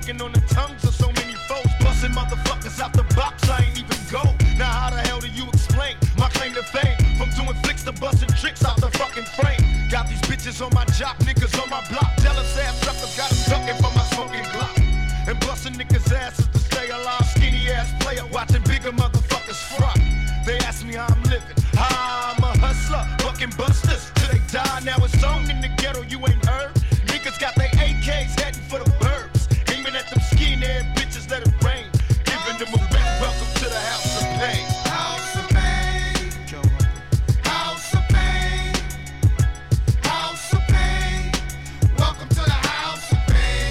choking on the tongues of so many foes. Busting motherfuckers out the box, I ain't even go. Now how the hell do you explain my claim to fame? From doing flicks to busting tricks out the fucking frame. Got these bitches on my job, niggas on my block. Jealous ass suckers got them ducking for my smoking Glock. And busting niggas' asses